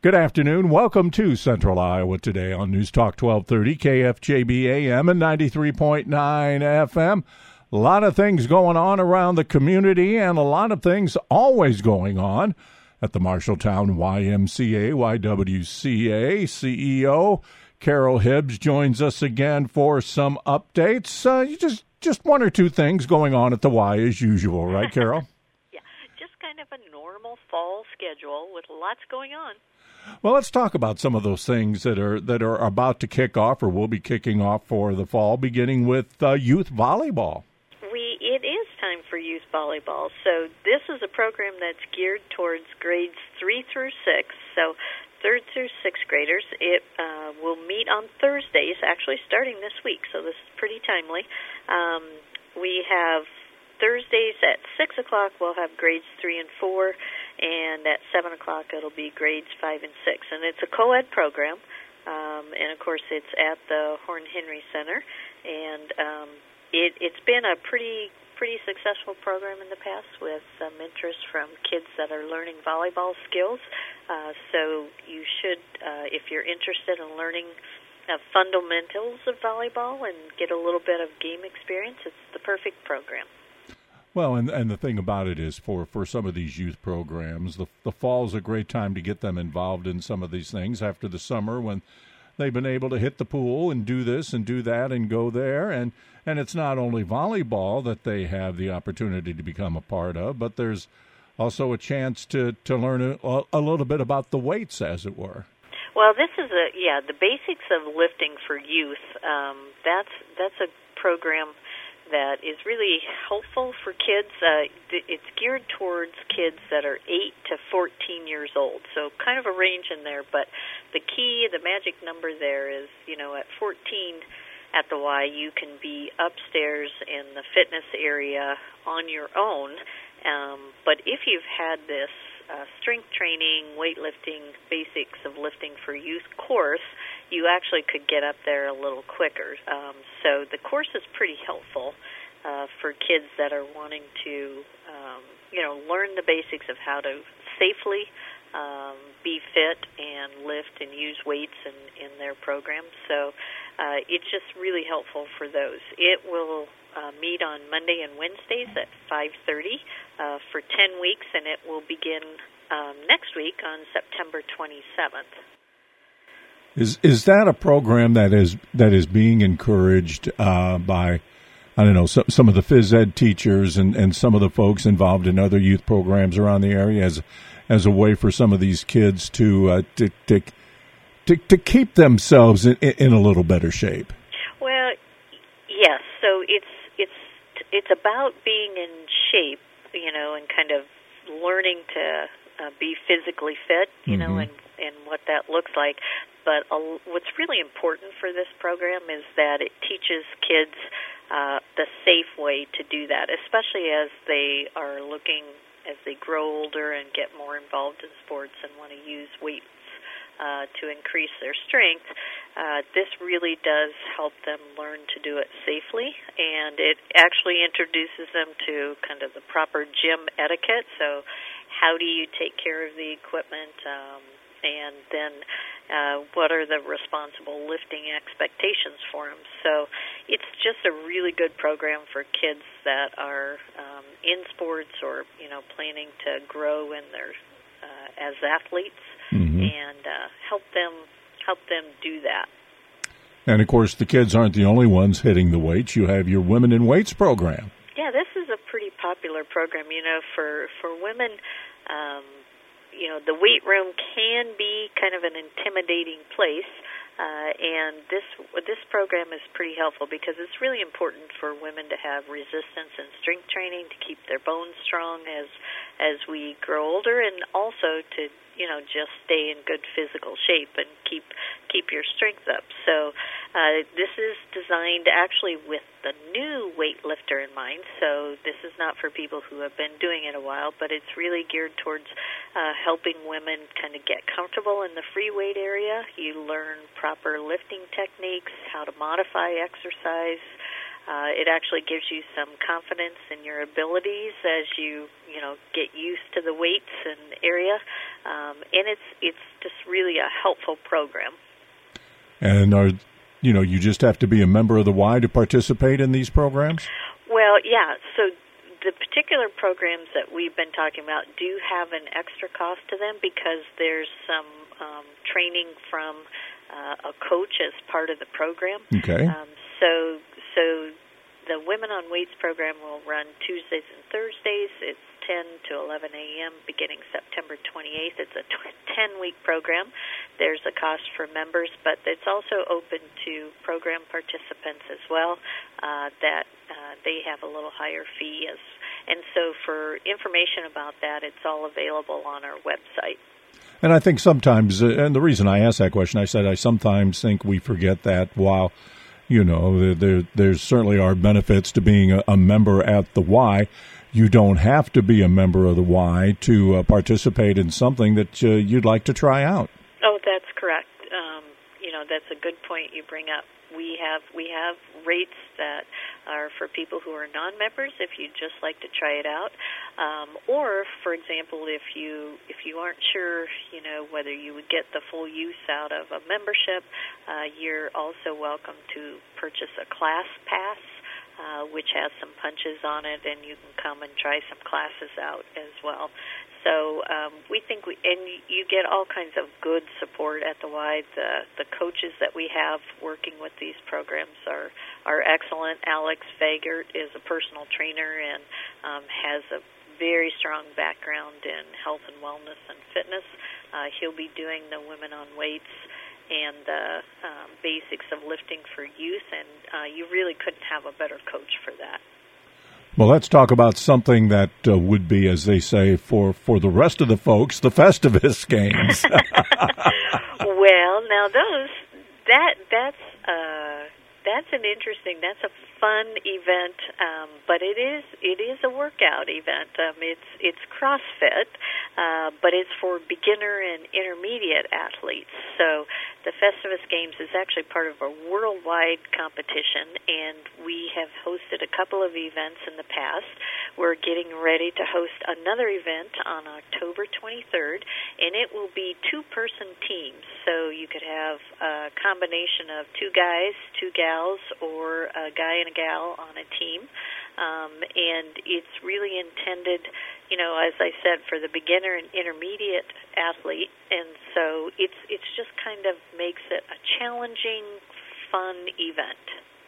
Good afternoon. Welcome to Central Iowa Today on News Talk 1230, KFJB AM and 93.9 FM. A lot of things going on around the community and a lot of things always going on at the Marshalltown YMCA, YWCA. CEO Carol Hibbs joins us again for some updates. Just one or two things going on at the Y as usual, right, Carol? Yeah, just kind of a normal fall schedule with lots going on. Well, let's talk about some of those things that are about to kick off or will be kicking off for the fall, beginning with youth volleyball. It is time for youth volleyball. So this is a program that's geared towards grades 3 through 6. So 3rd through 6th graders. It will meet on Thursdays, actually starting this week. So this is pretty timely. We have Thursdays at 6 o'clock, we'll have grades 3 and 4, and at 7 o'clock it'll be grades 5 and 6. And it's a co-ed program, and of course it's at the Horn Henry Center. And it's been a pretty successful program in the past with some interest from kids that are learning volleyball skills. So you should, if you're interested in learning fundamentals of volleyball and get a little bit of game experience, it's the perfect program. Well, and the thing about it is for some of these youth programs, the fall is a great time to get them involved in some of these things after the summer when they've been able to hit the pool and do this and do that and go there. And it's not only volleyball that they have the opportunity to become a part of, but there's also a chance to learn a little bit about the weights, as it were. Well, this is the basics of lifting for youth. That's a program that is really helpful for kids. It's geared towards kids that are 8 to 14 years old, so kind of a range in there. But the magic number there is, at 14 at the Y, you can be upstairs in the fitness area on your own. But if you've had this strength training, weightlifting, basics of lifting for youth course, you actually could get up there a little quicker. So the course is pretty helpful for kids that are wanting to, learn the basics of how to safely be fit and lift and use weights in their program. So it's just really helpful for those. It will meet on Monday and Wednesdays at 5:30 for 10 weeks, and it will begin next week on September 27th. Is that a program that is being encouraged by, I don't know, some of the phys ed teachers and some of the folks involved in other youth programs around the area as a way for some of these kids to keep themselves in a little better shape? Well, yes. So it's about being in shape, and kind of learning to be physically fit, and what that looks like. But what's really important for this program is that it teaches kids the safe way to do that, especially as they grow older and get more involved in sports and want to use weights to increase their strength. This really does help them learn to do it safely, and it actually introduces them to kind of the proper gym etiquette. So how do you take care of the equipment, and then what are the responsible lifting expectations for them? So it's just a really good program for kids that are in sports or planning to grow in their as athletes, and help them do that. And of course, the kids aren't the only ones hitting the weights. You have your Women in Weights program. Yeah, this is a pretty popular program. For women. The weight room can be kind of an intimidating place, and this program is pretty helpful because it's really important for women to have resistance and strength training to keep their bones strong as we grow older, and also to just stay in good physical shape and keep your strength up. So this is designed actually with the new weightlifter in mind. So this is not for people who have been doing it a while, but it's really geared towards helping women kind of get comfortable in the free weight area. You learn proper lifting techniques, how to modify exercise, It actually gives you some confidence in your abilities as you get used to the weights and area, and it's just really a helpful program. And you just have to be a member of the Y to participate in these programs? Well, yeah. So the particular programs that we've been talking about do have an extra cost to them because there's some training from a coach as part of the program. Okay. So the Women on Weights program will run Tuesdays and Thursdays. It's 10 to 11 a.m. beginning September 28th. It's a 10-week program. There's a cost for members, but it's also open to program participants as well, that they have a little higher fee. And so for information about that, it's all available on our website. And I think sometimes, and the reason I asked that question, I said I sometimes think we forget that while, there certainly are benefits to being a member at the Y, you don't have to be a member of the Y to participate in something that you'd like to try out. Oh, that's correct. That's a good point you bring up. We have rates that are for people who are non-members if you'd just like to try it out, or for example, if you aren't sure whether you would get the full use out of a membership, you're also welcome to purchase a class pass, which has some punches on it, and you can come and try some classes out as well. So we think you get all kinds of good support at the Y. The coaches that we have working with these programs are excellent. Alex Fagert is a personal trainer and has a very strong background in health and wellness and fitness. He'll be doing the Women on Weights and the basics of lifting for youth, and you really couldn't have a better coach for that. Well, let's talk about something that would be, as they say, for the rest of the folks, the Festivus games. Well, now that's a fun event, but it is a workout event. It's CrossFit, but it's for beginner and intermediate athletes. So the Festivus Games is actually part of a worldwide competition, and we have hosted a couple of events in the past. We're getting ready to host another event on October 23rd, and it will be two-person teams. So you could have a combination of two guys, two gals, or a guy and a gal on a team. And it's really intended, as I said, for the beginner and intermediate athlete. And so it's just kind of makes it a challenging, fun event.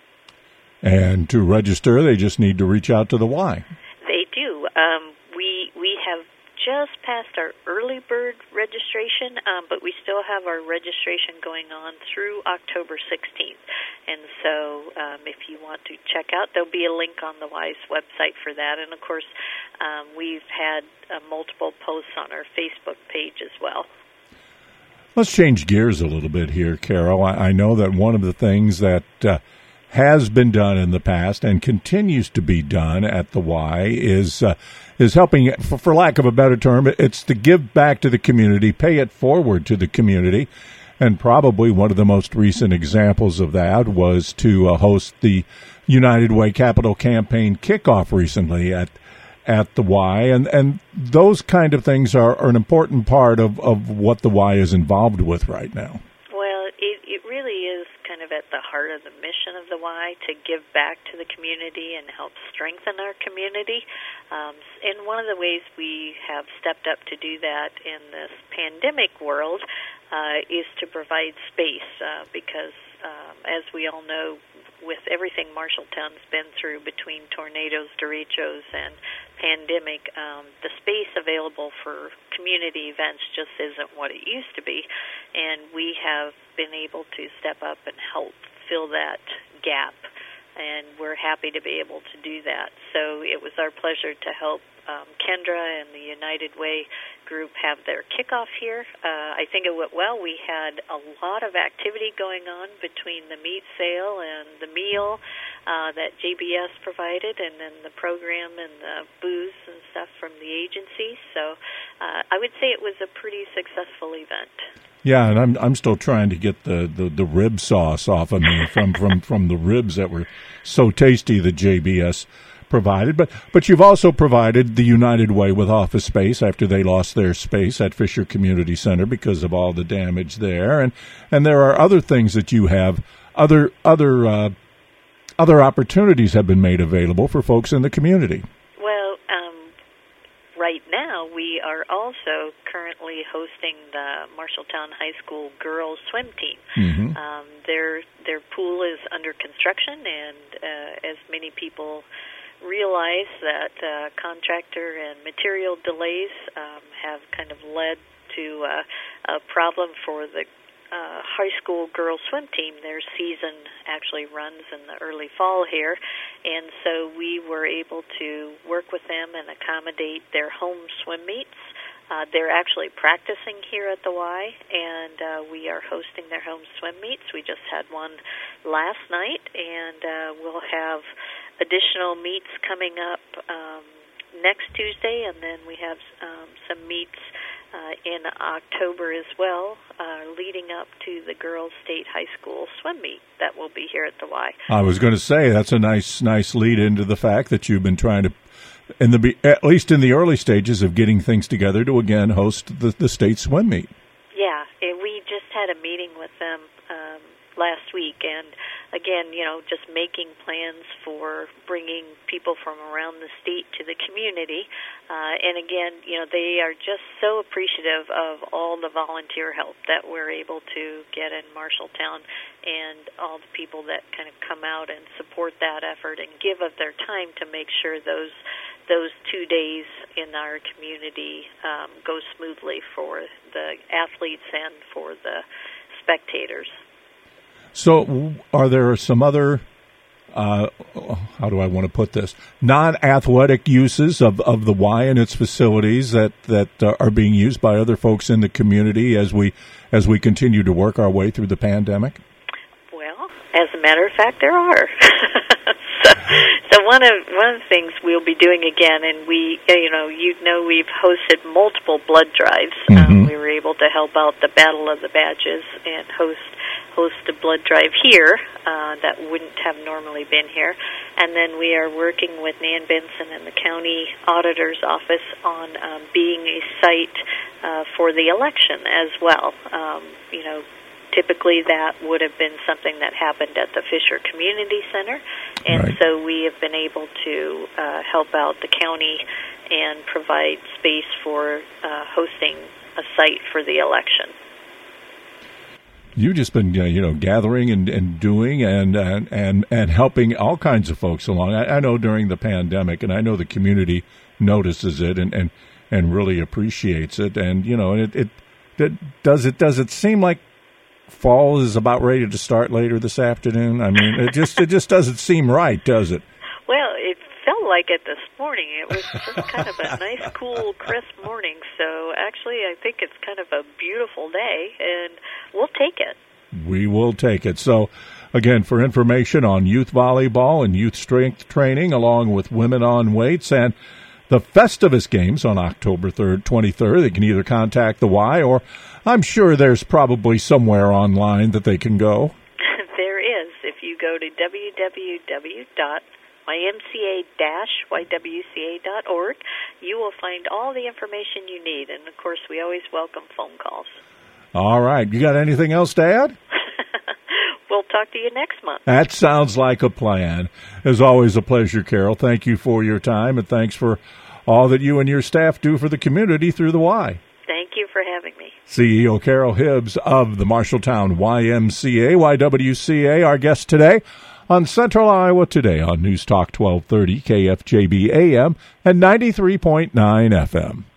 And to register, they just need to reach out to the Y. They do. We have just passed our early bird registration, but we still have our registration going on through October 16th. And so if you want to check out, there'll be a link on the Y's website for that. And, of course, we've had multiple posts on our Facebook page as well. Let's change gears a little bit here, Carol. I know that one of the things that has been done in the past and continues to be done at the Y is helping, for lack of a better term, it's to give back to the community, pay it forward to the community. And probably one of the most recent examples of that was to host the United Way Capital Campaign kickoff recently at the Y. And those kind of things are an important part of what the Y is involved with right now. Well, it really is kind of at the heart of the mission of the Y to give back to the community and help strengthen our community. And one of the ways we have stepped up to do that in this pandemic world is to provide space because, as we all know, with everything Marshalltown's been through between tornadoes, derechos, and pandemic, the space available for community events just isn't what it used to be. And we have been able to step up and help fill that gap. And we're happy to be able to do that. So it was our pleasure to help Kendra and the United Way group have their kickoff here. I think it went well. We had a lot of activity going on between the meat sale and the meal. that JBS provided, and then the program and the booze and stuff from the agency. So I would say it was a pretty successful event. Yeah, and I'm still trying to get the rib sauce off of me from the ribs that were so tasty that JBS provided. But you've also provided the United Way with office space after they lost their space at Fisher Community Center because of all the damage there. And there are other things that you have, other opportunities have been made available for folks in the community. Well, right now we are also currently hosting the Marshalltown High School girls swim team. Mm-hmm. Their pool is under construction, and as many people realize that contractor and material delays have kind of led to a problem for the high school girls swim team. Their season actually runs in the early fall here, and so we were able to work with them and accommodate their home swim meets. They're actually practicing here at the Y, and we are hosting their home swim meets. We just had one last night, and we'll have additional meets coming up next Tuesday, and then we have some meets in October as well, leading up to the Girls State High School swim meet that will be here at the Y. I was going to say that's a nice lead into the fact that you've been trying to, at least in the early stages of getting things together, to again host the state swim meet. Yeah, we just had a meeting with them last week, and again, just making plans for bringing people from around the state to the community. And again, they are just so appreciative of all the volunteer help that we're able to get in Marshalltown, and all the people that kind of come out and support that effort and give of their time to make sure those 2 days in our community go smoothly for the athletes and for the spectators. So are there some other, how do I want to put this, non-athletic uses of the Y and its facilities that are being used by other folks in the community as we continue to work our way through the pandemic? Well, as a matter of fact, there are. So one of the things we'll be doing again, and we've hosted multiple blood drives. Mm-hmm. We were able to help out the Battle of the Badges and host a blood drive here that wouldn't have normally been here. And then we are working with Nan Benson and the county auditor's office on being a site for the election as well. Typically that would have been something that happened at the Fisher Community Center, and right. So we have been able to help out the county and provide space for hosting a site for the election. You've just been, gathering and doing and helping all kinds of folks along. I know during the pandemic, and I know the community notices it and really appreciates it. And does it seem like fall is about ready to start later this afternoon? I mean, it just doesn't seem right, does it? Well, it felt like it this morning. It was just kind of a nice, cool, crisp morning. So actually, I think it's kind of a beautiful day, and we'll take it. We will take it. So, again, for information on youth volleyball and youth strength training, along with women on weights and the Festivus Games on October 23rd, they can either contact the Y, or I'm sure there's probably somewhere online that they can go. There is. If you go to www.ymca-ywca.org, you will find all the information you need. And, of course, we always welcome phone calls. All right. You got anything else to add? We'll talk to you next month. That sounds like a plan. As always, a pleasure, Carol. Thank you for your time, and thanks for all that you and your staff do for the community through the Y. Thank you for having me. CEO Carol Hibbs of the Marshalltown YMCA, YWCA, our guest today on Central Iowa Today on News Talk 1230 KFJB AM and 93.9 FM.